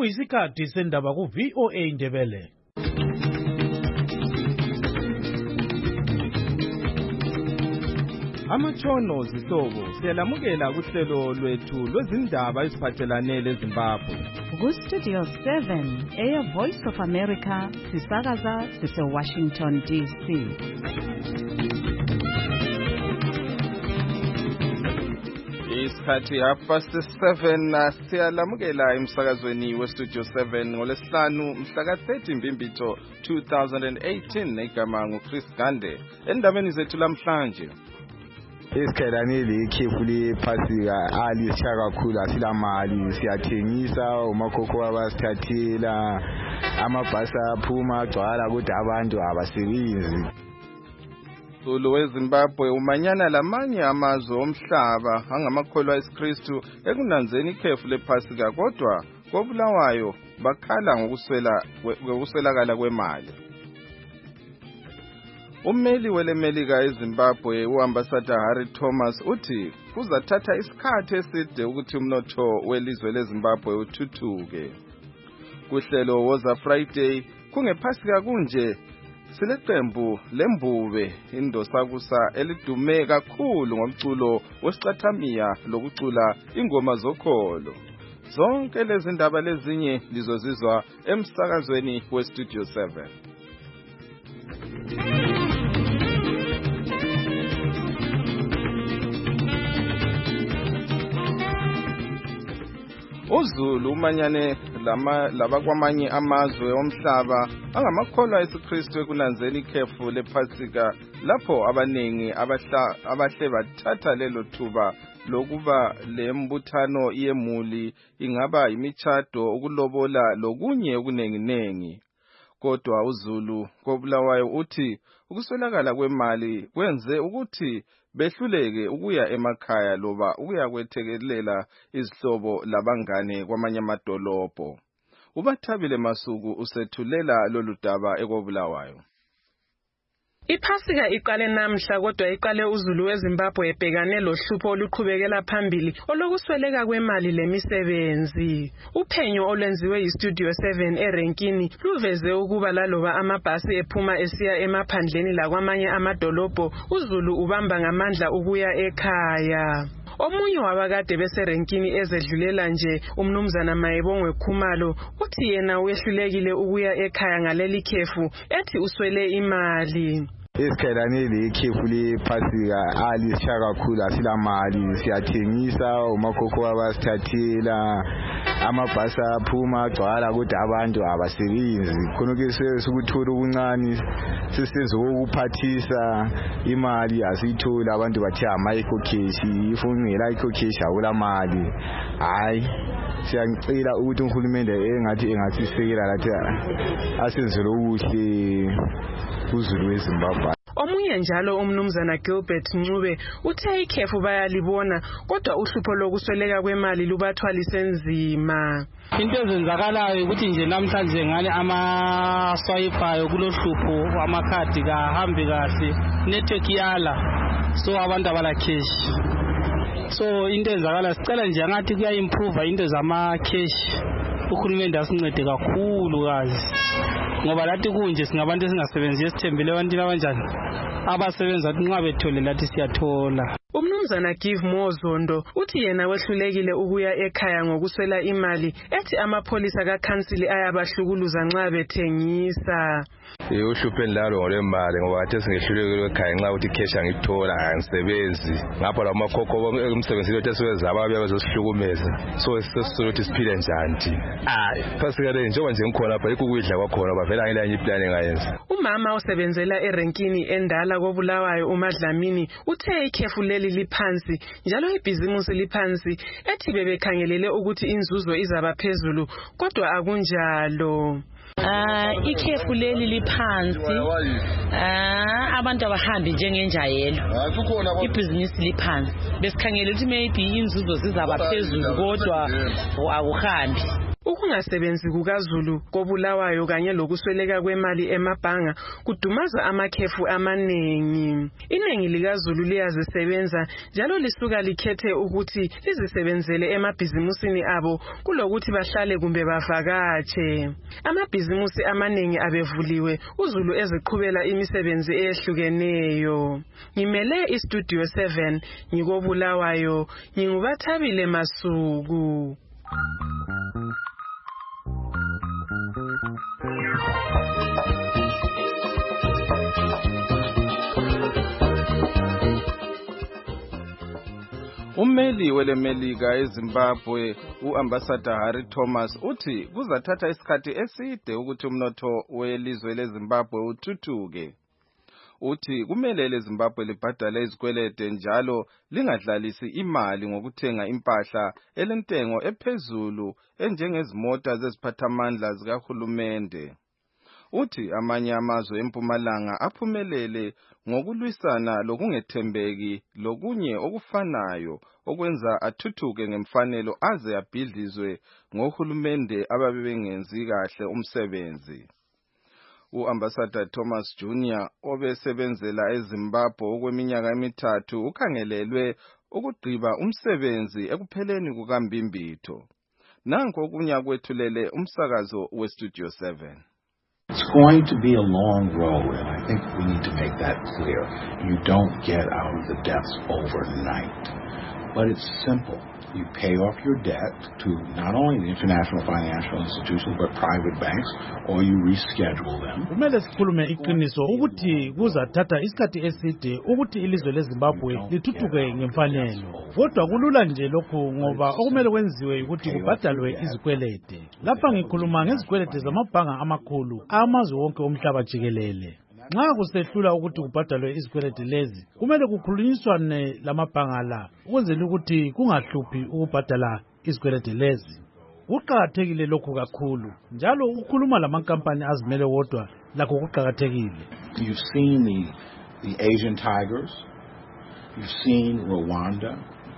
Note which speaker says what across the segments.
Speaker 1: sekuyisikhathi sendaba ku VOA Indebele.
Speaker 2: Amatshono zihlobo siyalamukela kuhlelo lwethu lwezindaba eziphathelane leZimbabwe.
Speaker 3: Ku-Studio 7 Air Voice of America sisakaza sise-Washington DC.
Speaker 2: Isikhathi 7:30 siyalamukela emsakazweni weStudio 7 ngolesihlanu mhla ka-30 Mbimbitho 2018 negama nguChris Gande. Endabeni zethu lamhlanje
Speaker 4: Isikhalanile ikhefu lephasika alisha kakhulu asilamali siyathengisa umakhokho abasithathela amabhasi aphuma agcwala kodwa abantu abasebenzi.
Speaker 2: Zulu weZimbabwe umanyana lamanye amazwe omhlaba angamakholwa eSikristu ekunanzeni ikhefu lephasika kodwa koBulawayo bakhala ngokuswelakala kwemali. Ummeli welemelika eZimbabwe uambassador Harry Thomas uthi kuzathatha isikhathi eside ukuthi umnotho welizwe leZimbabwe uthuthuke. Kuhlelo woza Friday kungephasika kunje sileqembu lembube indosakusa elidume kakhulu ngomculo wesicathamiya lokucula ingoma zokholo. Zonke lezi ndaba lezinye lizozizwa emsakazweni weStudio 7. uZulu umanyane labakwamanye amazwe omhlaba angamakholwa eSikristu ekunanzeni ikhefu lephasika lapho abaningi abahle bathatha lelo thuba lokuba lembuthano yemuli ingaba imitshato ukulobola lokunye okunenginengi. Kodwa uZulu koBulawayo uthi ukuswelakala kwemali kwenze ukuthi behluleke ukuya emakhaya loba ukuya kwethekelela izihlobo labangane kwamanye amadolobho. uBathabile Masuku usethulela lolu daba ekoBulawayo.
Speaker 5: Iphasika iqale namhla kodwa iqale uZulu weZimbabwe ebhekane lohlupho oluqhubekela phambili olokusweleka kwemali lemisebenzi. Uphenyo olwenziwe yiStudio 7 eRenkini luveze ukuba laloba amabhasi ephuma esiya emaphandleni lakwamanye amadolobho uZulu ubamba ngamandla ukuya ekhaya. Omunye wabakade beseRenkini ezedlulela nje umnumzana Mayebongwe Khumalo uthi yena wehlulekile ukuya ekhaya ngaleli khefu ethi uswele imali.
Speaker 4: Isikhalanile ikhefu lephasika alisha kakhulu asilamali siyathengisa umakhokho abasithathela amabhasi aphuma agcwala kodwa abantu abasebenzi khonke sesukuthola okuncane sesizokuphathisa imali asiyithola abantu bathi micro cash ifuna ngela cash awulamali. Hayi siyangicela ukuthi uhulumende engasisekela lathi asenzele ukuthi uZulu weZimbabwe.
Speaker 5: Omunye njalo umnumzana Gilbert Ncube uthe ikhefu bayalibona kodwa uhlupho lokusweleka kwemali lubathwalise nzima.
Speaker 6: Into ezenzakalayo ukuthi nje namhlanje ngane amaswayipayo kulohlupho amakhadi kahambi kahle network yala so abantu abala cash. So into ezenzakala sicela nje ngathi kuya improve into zama cash. Uhulumende asincede kakhulu kazi. Ngoba lathi kunje singabantu esingasebenzi esithembele abantu abanjani abasebenza nxa bethole lathi siyathola.
Speaker 5: Umnumzana Give Mozondo uthi yena wehlulekile ukuya ekhaya ngokuswela imali ethi amapholisa kaCouncil ayabahlukuluza nxa bethengisa.
Speaker 7: Uhluphe lalo ngolemali ngoba athe singehlulekile ekhaya nxa uthi cash angithola angisebenzi ngapha lamakhokho umsebenzi wethu esiwenza ababe bazosihlukumeza so sesizothi siphile njani. Phasika le njengoba nje ngikhona lapha ikukudla kwakhona bavela ngelenye iplan engayenza.
Speaker 5: Umama osebenzela eRenkini endala koBulawayo uMadlamini uthe ikhefu leli liphansi njalo ibhizimusi liphansi ethi bebekhangelele ukuthi inzuzo izaba phezulu kodwa akunjalo.
Speaker 8: Ikhefu leli liphansi abantu abahambi njengenjayelo ibhizinisi liphansi besikhangele ukuthi maybe inzuzo zizaba phezulu kodwa akuhambi.
Speaker 5: Ukungasebenzi kukaZulu koBulawayo kanye lokusweleka kwemali emabhanga kudumaza amakhefu amaningi. Iningi likaZulu liyazisebenza njalo lisuka likhethe ukuthi lizisebenzele emabhizimusini abo kulokuthi bahlale kumbe bavakatshe. Amabhizimusi amaningi abevuliwe, uZulu eziqhubela imisebenzi eyehlukeneyo. Ngimele iStudio 7 ngikoBulawayo, nginguBathabile Masuku.
Speaker 2: Ummeli welemelika eZimbabwe uAmbassador Harry Thomas uthi kuzathatha isikhathi eside ukuthi umnotho welizwe leZimbabwe uthuthuke. Uthi kumele leZimbabwe libhadale izikwelede njalo lingadlalisi imali ngokuthenga impahla elentengo ephezulu enjengezimota zeziphathamandla zikahulumende. Uthi amanye amazwe eMpumalanga aphumelele ngokulwisana lokungethembeki lokunye okufanayo okwenza athuthuke ngemfanelo aze abhidlizwe ngohulumende ababengenzi kahle umsebenzi. uAmbassador Thomas Jr. obesebenzela eZimbabwe okweminyaka emithathu ukhangelelwe ukugqiba umsebenzi ekupheleni kukaMbimbitho. Nanko okunye kwethulele umsakazo weStudio 7.
Speaker 9: It's going to be a long road, and I think we need to make that clear. You don't get out of the debts overnight, but it's simple. You pay off your debt to not only the international financial institutions, but private banks, or you reschedule them.
Speaker 1: Kumele sikhulume iqiniso ukuthi kuzathatha isikhathi eside ukuthi ilizwe leZimbabwe lithuthuke ngemfanelo. Kodwa kulula nje lokho ngoba okumele kwenziwe ukuthi kubhadalwe izikwelede. Lapha ngikhuluma ngezikwelede zamabhanga amakhulu amazwe wonke omhlaba jikelele. Nxa kusehlula ukuthi kubhadalwe izikwelede lezi, kumele kukhulunyiswane lamabhanga la ukwenzela ukuthi kungahluphi ukubhadala izikwelede lezi. Kuqakathekile lokho kakhulu. Njalo ukukhuluma lamankampani azimele wodwa lakho kuqakathekile.
Speaker 9: You've seen the Asian tigers. You've seen Rwanda.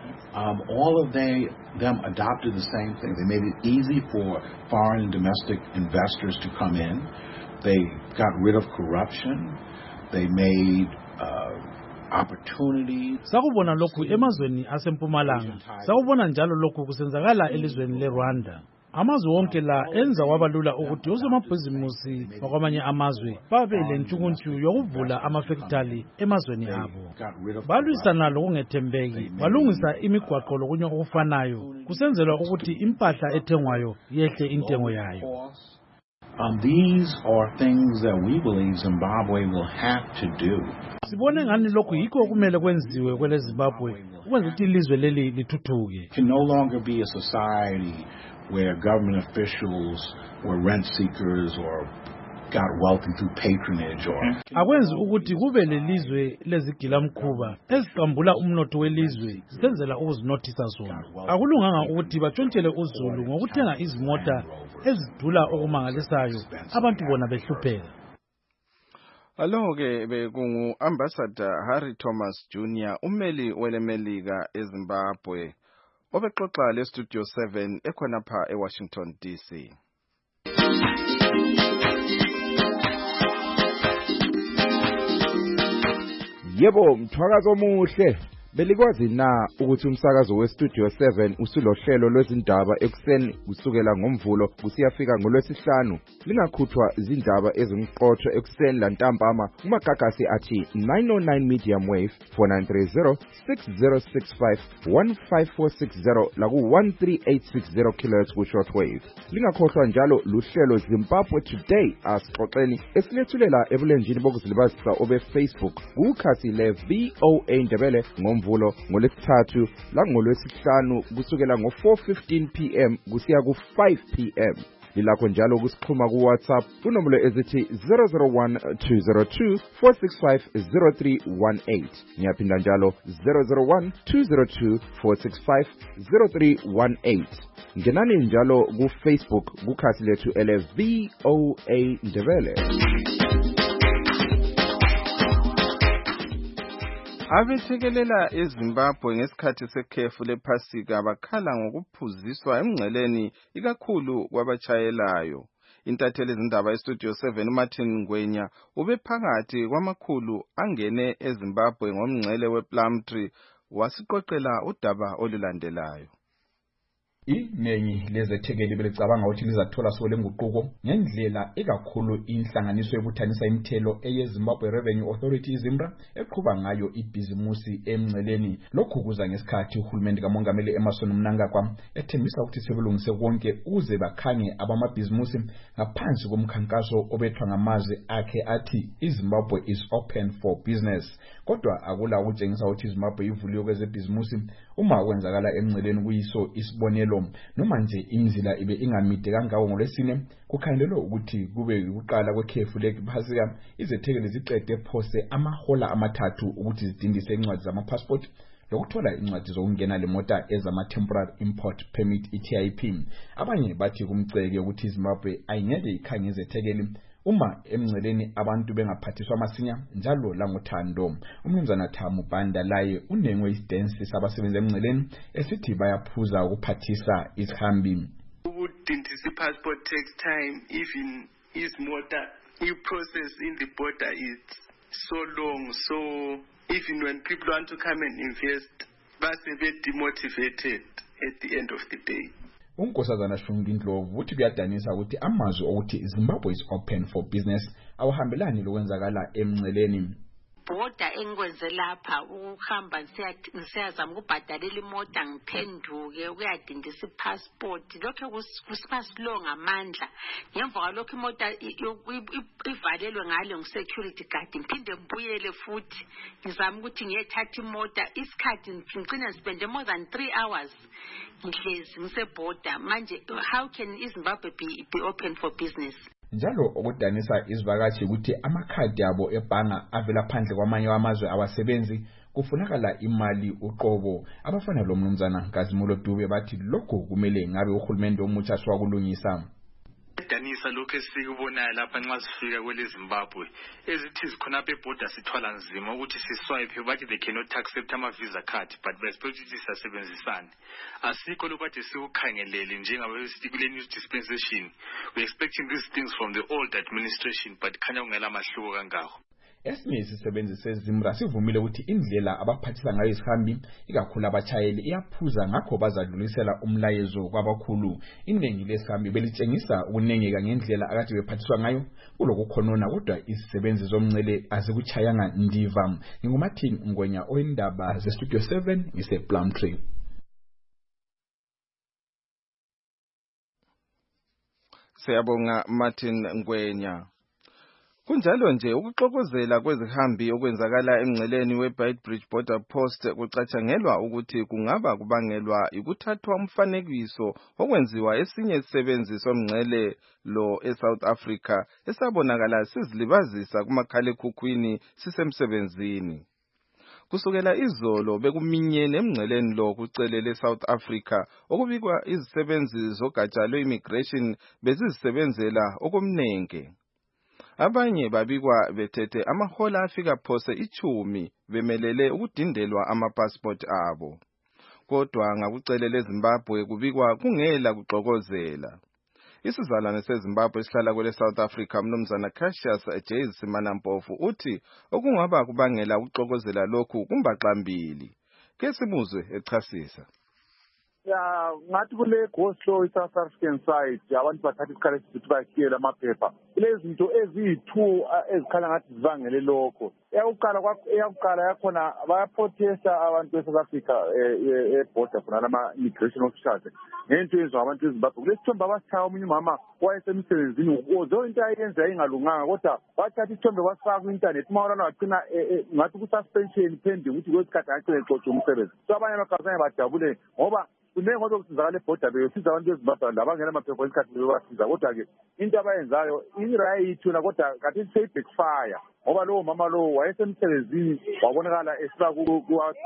Speaker 9: All of them adopted the same thing. They made it easy for foreign and domestic investors to come in. They got rid of corruption. They made opportunities.
Speaker 1: Sakubona lokhu emazweni asempumalanga. Sakubona njalo lokhu kusenzakala elizweni leRwanda. Amazwe wonke la enza wabalula ukuthi osomabhizimusi bakwamanye amazwe babe lentshukuntshu yokuvula amafactory emazweni abo. Balwisana lokungethembeki, balungisa imigwaqo lokunye okufanayo, kusenzelwa ukuthi impahla ethengwayo yehle intengo yayo.
Speaker 9: These are things that we believe Zimbabwe will have to do.
Speaker 1: Sibone ngani lokhu yikho okumele kwenziwe kwele Zimbabwe ukwenza ukuthi ilizwe leli lithuthuke.
Speaker 9: Can no longer be a society where government officials were rent seekers or got wealthy through patronage or
Speaker 1: akwenzi ukuthi kube lelizwe lezigilamkhuba eziqambula umnotho welizwe zisenzela ukuzinothisa zona. Akulunganga ukuthi batshontshele uZulu ngokuthenga izimota ezidula okumangalisayo abantu bona behlupheka.
Speaker 2: Aloke bekungu Ambassador Harry Thomas Jr. ummeli welemelika eZimbabwe obexoxa leStudio 7 ekhonapha eWashington DC.
Speaker 10: Yebo, mthwakazo omuhle. Belikwazi na ukuthi umsakazo weStudio 7 usulohlelo lwezindaba ekuseni kusukela ngomvulo kusiyafika ngolwesihlanu. Lingakhuthwa izindaba ezimqotho ekuseni lantambama kumagagasi athi 909 medium wave 4930 6065 15460 laku 13860 kHz ku shortwave. Lingakhohlwa njalo luhlelo Zimbabwe Today asixoxeni esilethulela ebulenjini bokuzilibazisa obe Facebook kukhasi le VOA Ndebele ngomvulo ngolwesithathu la ngolwesihlanu kusukela ngo4:15 PM kusiya ku5 PM. Lilakho njalo kusixhuma ku WhatsApp kunombolo ezithi 001-202-465-0318. Ngiyaphinda njalo 001-202-465-0318. Ngenani njalo ku Facebook kukhasi lethu ele VOA Ndebele.
Speaker 2: Abethekelela eZimbabwe ngesikhathi sekhefu lephasika bakhala ngokuphuziswa emngceleni ikakhulu kwabatshayelayo. Intatheli izindaba eStudio 7 uMartin Ngwenya ubephakathi kwamakhulu angene eZimbabwe ngomngcele wePlumtree wasiqoqela udaba olulandelayo.
Speaker 11: Iningi lezethekeli belicabanga ukuthi lizathola solenguquko ngendlela ekakhulu inhlanganiso yokuthanisa imithelo eyeZimbabwe Revenue Authority iZimbra eqhuba ngayo ibhizimusi emngceleni. Lokhu kuza ngesikhathi uhulumende kamongameli Emmerson Mnangagwa ethembisa ukuthi sebelungise konke ukuze bakhange abamabhizimusi ngaphansi komkhankaso obethwa ngamazwi akhe athi iZimbabwe is open for business. Kodwa akula ukutshengisa ukuthi iZimbabwe ivuliwe kwezebhizimusi uma kwenzakala emngceleni kuyiso isibonelo. Noma nje imizila ibe ingamide kangako ngolwesine kukhangelelwe ukuthi kube ukuqala kwekhefu lephasika izethekeli ziqede phose amahola amathathu ukuthi zidindise incwadi zamapassport lokuthola incwadi zokungena lemota ezama temporary import permit TIP. Abanye bathi kumceke ukuthi iZimbabwe ayingeke ikhange izethekeli uma emngceleni abantu bengaphathiswa masinya njalo langothando. Umnumzana Thamu Banda laye unengwe isidensi sabasebenza emngceleni esithi bayaphuza ukuphathisa isihambi.
Speaker 12: Ukudindisa passport takes time, even izimota process in the border is so long, so even when people want to come and invest base be demotivated at the end of the day.
Speaker 11: Unkosazana Shungi Ndlovu uthi kuyadanisa ukuthi amazwi okuthi Zimbabwe is open for business awahambelani lokwenzakala emngceleni.
Speaker 13: Border engikwenze lapha ukuhamba siyazama ukubhadalela imota ngiphenduke ukuyadindisa ipassport lokho kusiba slow ngamandla ngemva kwalokho imota ivalelwe ngale ngisecurity guard ngiphinde ngibuyele futhi ngizama ukuthi ngiyethatha imota isikhathi ngicina spend more than 3 hours ngihlezi ngiseborder manje how can iZimbabwe be open for business?
Speaker 11: Njalo okudanisa izivakashi ukuthi amakhadi abo ebhanga avela phandle kwamanye amazwe abasebenzi kufunakala imali uqobo. Abafana lo mnumzana Kazimulo Dube bathi lokho kumele ngabe uhulumende omutsha swakulungisa.
Speaker 14: Danisa lokho esikubonayo lapha nxa sifika kweleZimbabwe ezithi zikhona beborder sithwala nzima ukuthi siswipe bathi they cannot accept ama visa card but we expect ukuthi sisebenzisane. Asikho lokho sikukhangelele njengabe sithi kule new dispensation we expecting these things from the old administration but khanya ungela mahluko kangako.
Speaker 11: Esinye isisebenzi seZimbra sivumile ukuthi indlela abaphathisa ngayo isihambi ikakhulu abatshayeli iyaphuza ngakho bazadlulisela umlayezo kwabakhulu. Iningi lesihambi belitshengisa ukunengeka ngendlela akade bephathiswa ngayo kulokukhonona kodwa izisebenzi zomngcele azikuchayanga ndiva. NginguMartin Ngwenya oyindaba zeStudio 7 ngisePlumtree.
Speaker 2: Siyabonga Martin Ngwenya. Kunjalo nje ukuxokozela kwezihambi okwenzakala emngceleni weBeitbridge Border Post kucatshangelwa ukuthi kungaba kubangelwa ukuthathwa umfanekiso okwenziwa esinye isisebenzi somngcele lo eSouth Africa esabonakala sizilibazisa kumakhalekhukhwini sisemsebenzini. Kusukela izolo bekuminyene emngceleni lo kucelele South Africa okubikwa izisebenzi zogatsha lwe-immigration bezizisebenzela okomnenke. Abanye babikwa bethethe amahola afika phose 10 bemelele ukudindelwa amapassport abo. Kodwa ngakucelele eZimbabwe kubikwa kungela kuxokozela. Isizalwane seZimbabwe esihlala kwele South Africa umnumzana Cassius J. Simanampofu uthi okungaba kubangela ukuxokozela lokhu kumbaxambili. Ke simuzwe echasisa.
Speaker 15: Ya ngathi kule goslo iSouth African side abantu bathatha isikhala esithi bakhiyela amaphepha lezi zinto ezi2 ezikhala ngathi zivangele lokho eyakuqala yakhona bayaprotesta abantu beSouth Africa eborder khona lama immigration officials ngento yenziwa abantu eZimbabwe kulesithombe abasithaya omunye umama wayesemsebenzini uzo into ayenza ingalunganga kodwa bathatha isithombe wasifaka ku-internet mawona wagcina ngathi ku-suspension pending ukuthi kwesikhathi agcine exoxa umsebenzi so abanye abakazange bajabule ngoba kunenge kodwa kusizakala eborder beyosiza abantu eZimbabwe labangena amaphepha esikhathi bebasiza kodwa-ke into abayenzayo irayithi yona kodwa kathi seyi-backfire ngoba lowo mama lowo wayesemsebenzini wabonakala esifaka ku-WhatsApp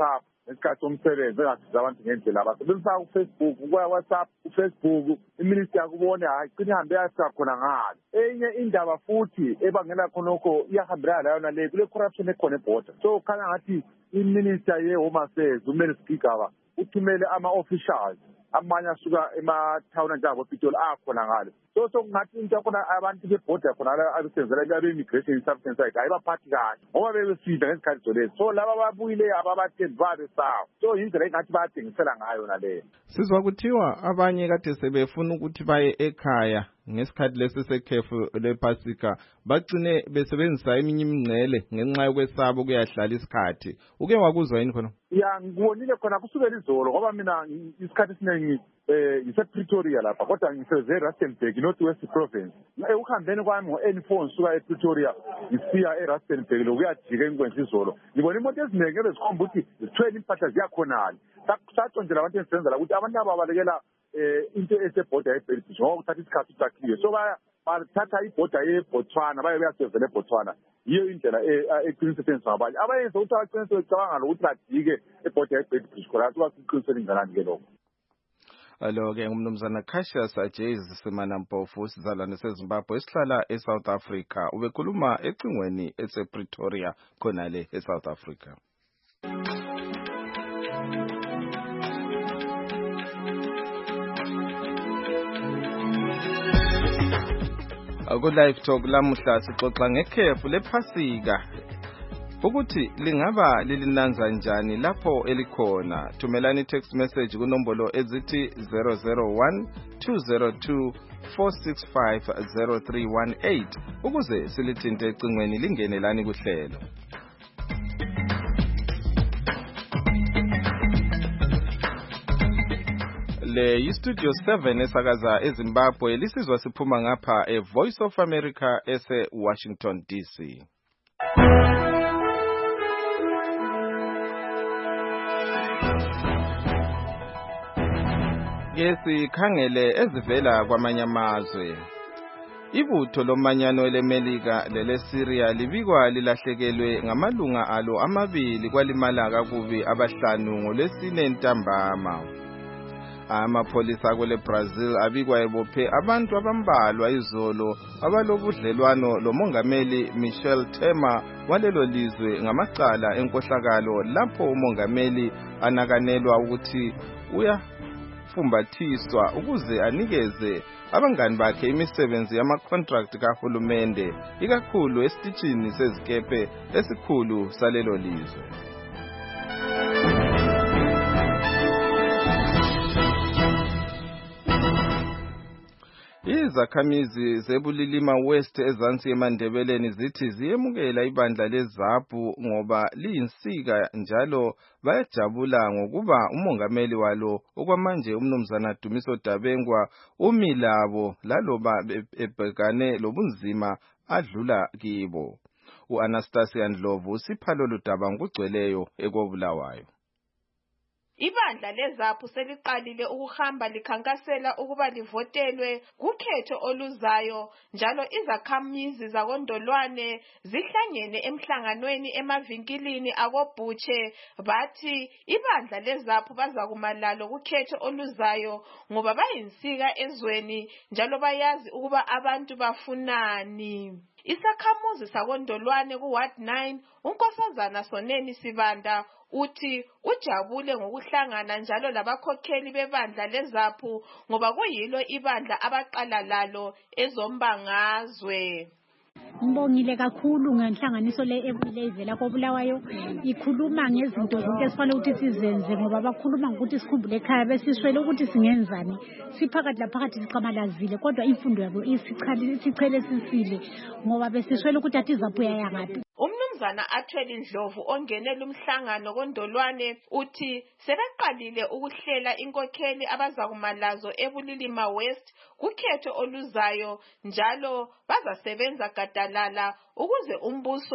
Speaker 15: ngesikhathi somsebenzi engasiza abantu ngendlela abasebenzisa uFacebook ku-WhatsApp uFacebook iminister yakubone hayi cina ihambe yasika khona ngalo enye indaba futhi ebangela khonokho iyahambelana layo nale kule corruption ekhona eborder so khanya ngathi iminister ye-Home Affairs uMary Sigaba uthumele ama-officials amanye asuka emathawuni njengabo-Pitoli akhona ngalo so kungathi into yakhona abantu bebhoda khona abasebenzela abe-immigration services side ayibaphathi kahle ngoba bebefida ngezikhathi zolezi so laba babuyileyo ababathembi babesawa so yindlela engathi bayadengisela ngayo naleyo.
Speaker 2: Sizwa kuthiwa abanye kade sebefuna ukuthi baye ekhaya ngesikhathi lesi sekhefu lePasika bagcine besebenzisa eminye imingcele ngenxa yokwesaba ukuyahlala isikhathi. Uke wakuzwa yini khona?
Speaker 15: Ya ngibonile khona kusukela izolo ngoba mina isikhathi esiningi ngise-Pretoria lapha kodwa ngise-Rustenburg North West Province. Ukuhambeni kwami ngo-N4 ngisuka ePretoria ngisiya eRustenburg lokuyajika engikwenza izolo. Ngibona imoto eziningi ebezikhomba ukuthi zithwele impahla ziyakhonala. Saconjela abantu engisebenzela ukuthi abantu ababalekela into esebhoda yeBelgium ngoba kuthatha isikhathi sakhiwe so bathatha ibhoda yeBotswana bayasevela eBotswana yiyo indlela eqinisekiswa ngabanye abayenza ukuthi abaqinise becabanga lokuthi bajike ebhoda yeBelgium khona basuqinisele ingalani ke lokho.
Speaker 2: Alo-ke ngumnumzana Cassius Jayes Simanampofu sizalwane seZimbabwe esihlala eSouth Africa ubekhuluma ecingweni esePretoria khonale eSouth Africa. Ku-Live Talk lamuhla sixoxa ngekhefu lePhasika ukuthi lingaba lilinanza njani lapho elikhona. Thumelani text message kunombolo ezithi 001-202-465-0318 ukuze silithinte ecingweni lingenelani kuhlelo. Le iStudio 7 esakaza eZimbabwe lisizwa siphuma ngapha eVoice of America ese-Washington DC. Sikhangele ezivela kwamanye amazwe. Ibutho lomanyano leMelika leleSyria libikwa lilahlekelwe ngamalunga alo amabili kwalimala kakubi abahlanu ngoLwesine ntambama. Amapholisa kwele Brazil abikwa ebophe abantu abambalwa izolo abalobudlelwano lomongameli Michel Temer walelo lizwe ngamacala enkohlakalo lapho umongameli anakanelwa ukuthi uyafumbathiswa ukuze anikeze abangani bakhe imisebenzi yama-contract kahulumende ikakhulu esitishini sezikepe esikhulu salelo lizwe. Izakhamizi zeBulilima West ezansi eMandebeleni zithi ziyemukela ibandla leZAPU ngoba liyinsika njalo bayajabula ngokuba umongameli walo okwamanje umnumzana Dumiso Dabengwa umilabo laloba ebhekane lobunzima adlula kibo. uAnastasia Ndlovu siphalo ludaba ngugcweleyo ekobulawayo.
Speaker 16: Ibandla leZAPU seliqalile ukuhamba likhankasela ukuba livotelwe kukhetho oluzayo njalo izakhamizi zakondolwane zihlangene emhlanganweni emavinkilini akoBhutshe bathi ibandla leZAPU bazakuma lalo kukhetho oluzayo ngoba bayinsika ezweni njalo bayazi ukuba abantu bafunani. Isakhamuzi sakondolwane kuWard 9 unkosazana Soneni Sibanda uthi ujabule ngokuhlangana njalo labakhokheli bebandla leZAPU ngoba kuyilo ibandla abaqala lalo ezombangazwe.
Speaker 17: Ngibongile kakhulu ngenhlanganiso le evela koBulawayo ikhuluma ngezinto zonke esifanele ukuthi sizenze ngoba bakhuluma ukuthi sikhumbule ekhaya besiswele ukuthi singenzani siphakathi laphakathi siqamalazile kodwa imfundo yabo isichele sisile ngoba besiswele ukuthi athi iZAPU yayangaphi.
Speaker 16: Umnumzana Athweli Ndlovu ongenela umhlangano kondolwane uthi sebeqalile ukuhlela inkokheli abazakuma lazo eBulilima West kukhetho oluzayo njalo bazasebenza gadalala ukuze umbuso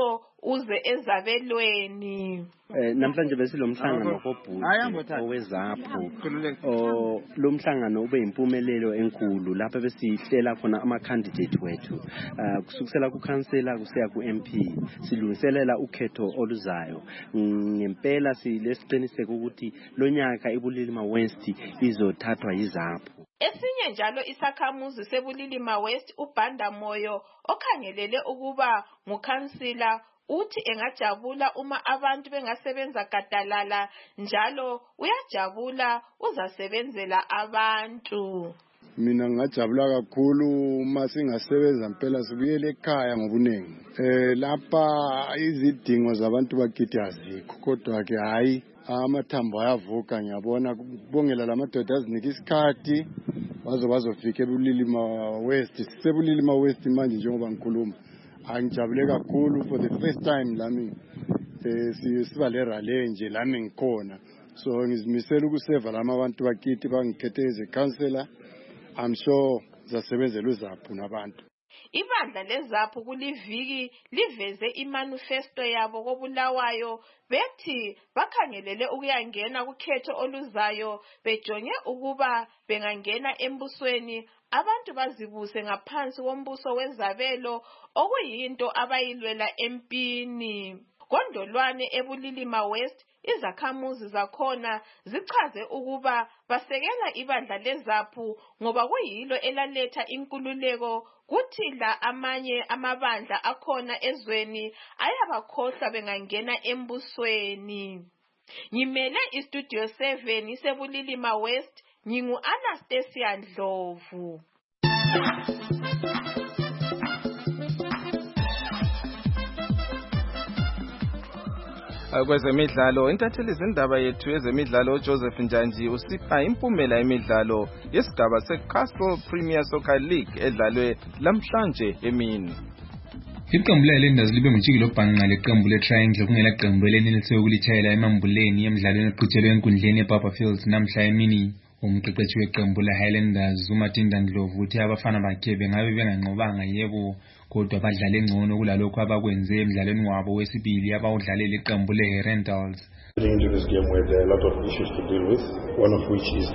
Speaker 16: uze ezabelweni.
Speaker 18: Namhlanje besilomhlangano kobhuti owezapho. Lo mhlangano ube impumelelo enkulu lapha besihlela khona ama candidate wethu. Kusukela ku councillor kusiya ku MP. Silungiselela ukhetho oluzayo. Ngempela silesiqiniseko ukuthi lonyaka iBulilima West izothathwa yizapho.
Speaker 16: Esinye njalo isakhamuzi seBulilima West uBhanda Moyo okhangelele ukuba ngukhansila uthi engajabula uma abantu bengasebenza gadalala njalo uyajabula uzasebenzela abantu.
Speaker 19: Mina ngajabula kakhulu uma singasebenza impela sibuyele ekhaya ngobunengi. Lapha izidingo zabantu bakithi azikho kodwa ke hayi amathambo ayavuka ngiyabona kubongela lamadoda azinika isikhathi bazofika eBulilima West. Sisebulilima West manje njengoba ngikhuluma. Angijabule kakhulu for the first time lami siba le rally nje lami ngikhona. So ngizimisela ukuseva lama abantu bakithi bangikhethe as a councillor. I'm sure zasebenzela uzapho nabantu.
Speaker 16: Ibandla lezapho kuliviki liveze imanifesto yabo koBulawayo bethi bakhangelele ukuyangena kukhetho oluzayo bejonge ukuba bengangena embusweni abantu bazibuse ngaphansi kombuso wezabelo okuyinto abayilwela empini. Kondolwane eBulilima West izakhamuzi zakhona zichaze ukuba basekela ibandla lezapho ngoba kuyilo elaletha inkululeko kuthi la amanye amabandla akhona ezweni ayabakhohlwa bengangena embusweni. Ngimele iStudio 7 iseBulilima West ngingu Anastasia Ndlovu.
Speaker 2: Kwezemidlalo intatheli zindaba yethu ezemidlalo Joseph Njanji usipha impumela emidlalo yesigaba seCastle Premier Soccer League edlalwe lamhlanje emini.
Speaker 20: Iqembu leLenders libe ngutshikilo bhanqa leqembu leTriangle kungela qembu elenelise ukulithayela emambuleni emidlalweni eqhutshelwe enkundleni eBarberfield namhla emini. Umqeqeshi weqembu leHighlanders uMatinda Ndlovu uthi abafana bakhe bengabe benganqobanga yebo kodwa badlale ngcono kulalokho abakwenze emidlalweni wabo wesibili abawudlalela iqembu leHerentals.
Speaker 21: Into this game with a lot of issues to deal with, one of which is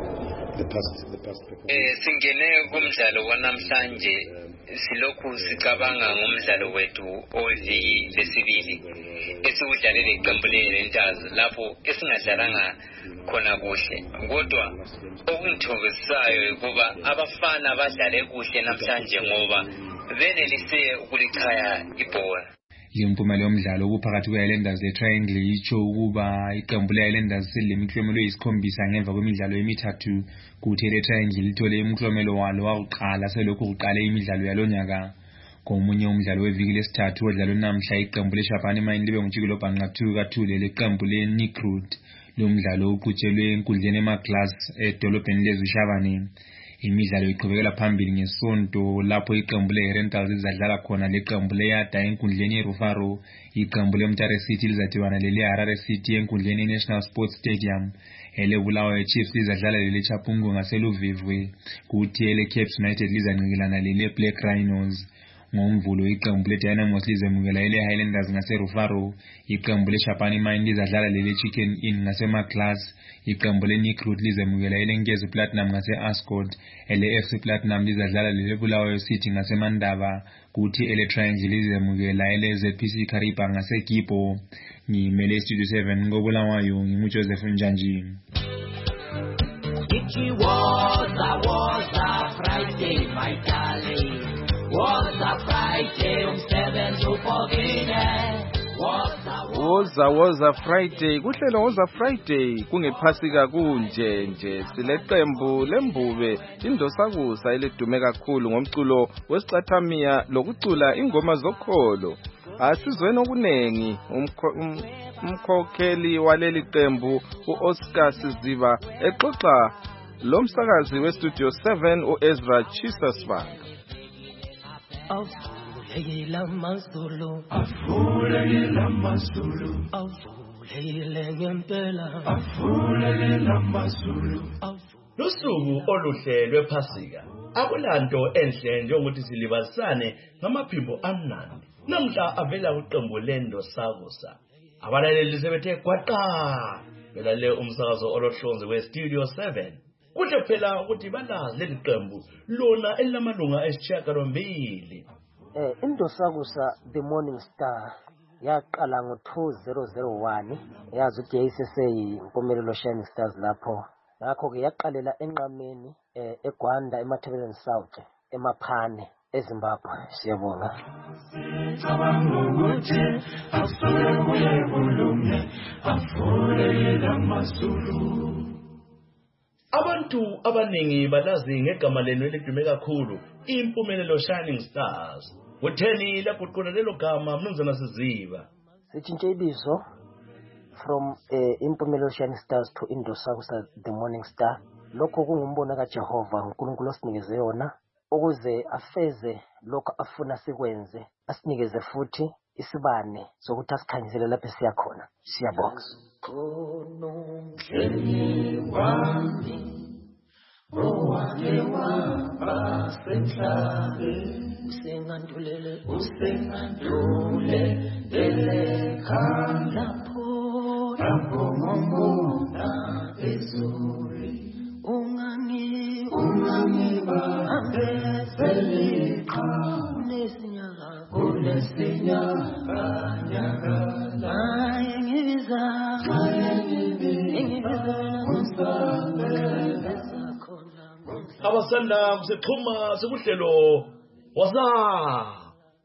Speaker 21: the past performance.
Speaker 22: Singene kumdlalo wanamhlanje silokhu sicabanga ngomdlalo wethu oviki lesibili esiwudlalele iqembu leHerentals lapho esingadlalanga khona kuhle kodwa okungithokozisayo ukuba abafana badlale kuhle namhlanje ngoba benelise ukulichaya ibhola.
Speaker 20: Impumelelo yomdlalo kuphakathi kweHighlanders leTriangle itsho ukuba iqembu leHighlanders selemiklomelo eyisikhombisa ngemva kwemidlalo emithathu kuthi leTriangle lithole umklomelo walo wakuqala selokhu kuqala imidlalo yalonyaka. Komunye umdlalo weviki lesithathu odlalwe namhla iqembu leShabani Mine libe ngutshikilo bhanqa 2-2 leqembu leNikrut. Lo mdlalo uqhutshelwe enkundleni eMaglass edolobheni leZushabane. Imidlalo iqhubekela phambili ngesonto lapho iqembu leHerentals lizadlala khona leqembu leYada enkundleni yeRufaro. Iqembu leMtare City lizadibana leHarare City enkundleni National Sports Stadium. eleBulawayo Chiefs lizadlala leChapungu ngaseluvivwe. Kuthi eleCapes United lizanqikelana leBlack Rhinos. Ngomvulo iqembu leDynamos lizemukela leHighlanders ngaseRufaro. Iqembu leShabani Mine lizadlala leChicken Inn ngaseMaglass. Iqembu leNikrut lizemukela leNkezi Platinum ngaseAscot. LeFC Platinum lizadlala leBulawayo City ngaseMandaba. Kuthi eleTriangle lizemukela leZPC Kariba ngaseGibo. Ngimele Studio 7 ngoBulawayo nginguJoseph Njanji.
Speaker 23: It was a Friday, my darling. Was a Friday, umsebenzi upokile.
Speaker 2: Was a Friday, kuhlelo was a Friday, kungephasika kunje nje. Sileqembu lembube indosakusa elidume kakhulu ngomculo wesicathamiya lokucula ingoma zokholo. Asizweni okunengi umkhokheli waleli qembu uOscar Siziba exoxa lo msakazi weStudio 7 uEzra Chisasva.
Speaker 23: Avulekile Mazulu,
Speaker 21: Avulekile Mazulu,
Speaker 23: avulekile ngempela,
Speaker 21: Avulekile Mazulu.
Speaker 24: Lusuku oluhle lwePhasika
Speaker 3: akulanto enhle njengokuthi silibazisane ngamaphimbo amnandi. Namhla avela kuqembu leNdosakusa. Abalaleli sebethe gwaqa belalele umsakazo olohlonze weStudio 7. Kuhle phela ukuthi balazi leli qembu lona elilamalunga ayisishiyagalombili.
Speaker 23: Indosakusa The Morning Star yaqala ngo-2001 yazi ukuthi yayiseseyimpumelelo Shining Stars lapho. Ngakho-ke yaqalela enqameni eGwanda eMatabeleland South eMaphane eZimbabwe. Siyabonga.
Speaker 3: Abantu abaningi balazi ngegama lenu elidume kakhulu impumelelo Shining Stars. Utheni laguqula lelo gama mnumzana Siziba?
Speaker 23: Sitshintshe ibizo from impumelelo Shining Stars to Indosakusa The Morning Star. Lokho kungumbono kaJehova uNkulunkulu osinikeze yona ukuze afeze lokho afuna sikwenze, asinikeze futhi isibane sokuthi asikhanyisele lapho siya khona. Siyabonga.
Speaker 3: Abasanda kusexhuma sekuhlelo wasa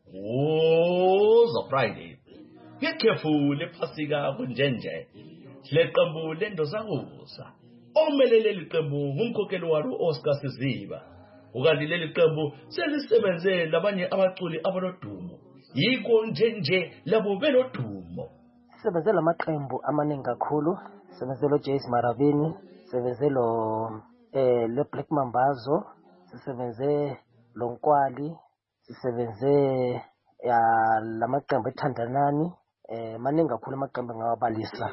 Speaker 3: Woza Friday. Ngekhefu lephasika kunjenje. Leqembu leNdosakusa. Omelele liqembu ngumkhokheli walo Oscar Siziba. Ukanti leli qembu selisebenze labanye abaculi abanodumo. Yiko njenje labo benodumo.
Speaker 23: Sisebenze lamaqembu amaningi kakhulu. Sisebenze lo Jace Maravini, sisebenze lo le Black Mambazo, sisebenze lo Nkwali, sisebenze lamaqembu eThandanani, maningi kakhulu amaqembu ngawabalisa.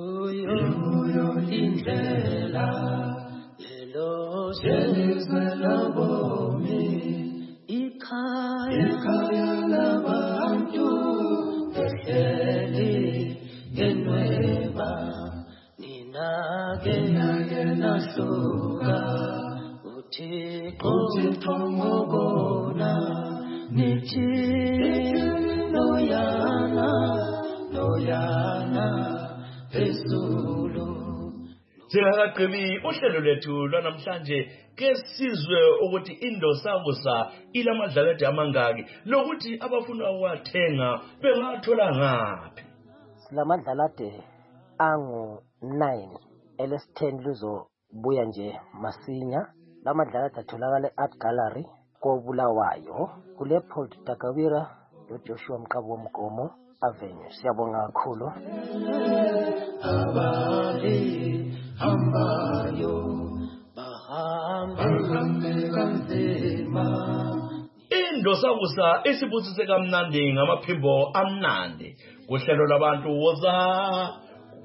Speaker 3: Singakaqhibi uhlelo lethu lwanamhlanje kesizwe ukuthi Indosakusa ilamadlakade amangaki lokuthi abafuna ukwathenga bengathola ngaphi.
Speaker 23: Silamadlalade angu-9 elesi-10 luzobuya nje masinya. Lamadlalade atholakala e-Art Gallery koBulawayo kule Paul Takawira noJoshua Mqabu Mgomo Avenue. Siyabonga kakhulu.
Speaker 3: Indosakusa isibusise kamnandi ngamaphimbo amnandi kuhlelo labantu woza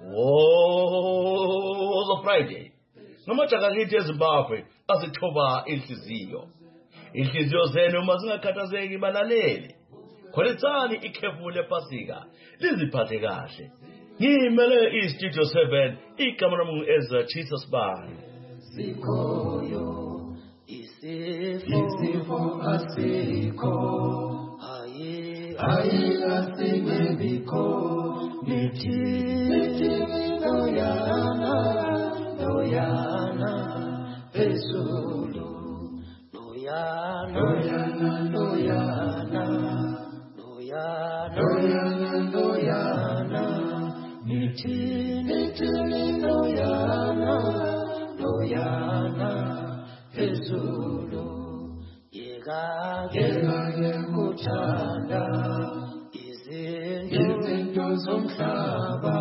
Speaker 3: Friday. Ngamajakalithi eZimbabwe asithoba inhliziyo zenu masingakhathazeki balaleli. Khonetsani ikhefu lephasika liziphathe kahle. Ngimele iStudio 7 igama lami ngu-Ezra Jesus Bani.
Speaker 23: Sikhoyo isifo asikho ayi asimebikho nithi noyana phezulu noyana nithi noyana phezulu yeka kuthanda izinto zomhlaba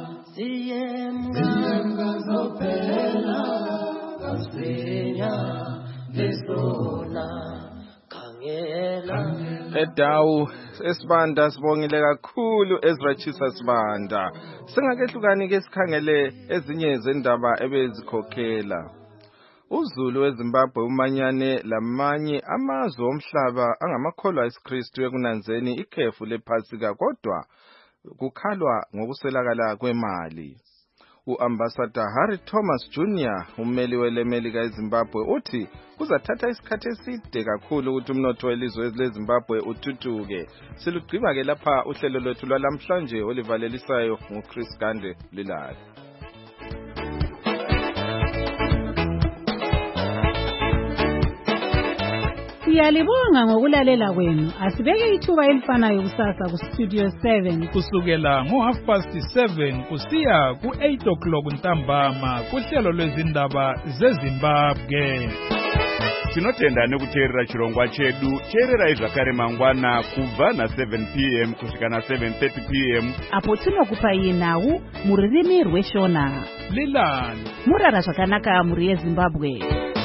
Speaker 23: siyemka zophela kasinya lesona khangela
Speaker 2: Edawu esibanda sibongile kakhulu Ezra Chisa Sibanda. Singakehlukani ke sikhangele ezinye zendaba ebezikhokhela. uZulu weZimbabwe umanyane lamanye amazwe omhlaba angamakholwa esikristu ekunanzeni ikhefu lePhasika kodwa kukhalwa ngokuswelakala kwemali. U-Ambassador Harry Thomas Jr. ummeli welemelika eZimbabwe uthi kuzathatha isikhathi eside kakhulu ukuthi umnotho welizwe leZimbabwe uthuthuke. Silugqiba ke lapha uhlelo lwethu lwalamhlanje olivalelisayo nguChris Gande Lilali.
Speaker 4: Siyalibonga ngokulalela kwenu. Asibeke ithuba elifanayo kusasa ku Studio 7
Speaker 1: kusukela ngo7:30 kusiya ku8:00 ntambama kuhlelo lwezindaba zeZimbabwe.
Speaker 6: Tinotenda nekuteerera chirongwa chedu. Teerera zvakare mangwana kubva na7 p.m. kusvika na7:30 p.m.
Speaker 7: apo tinokupai nhau mururimi rweShona.
Speaker 1: Lilani
Speaker 7: murara zvakanaka muri yeZimbabwe.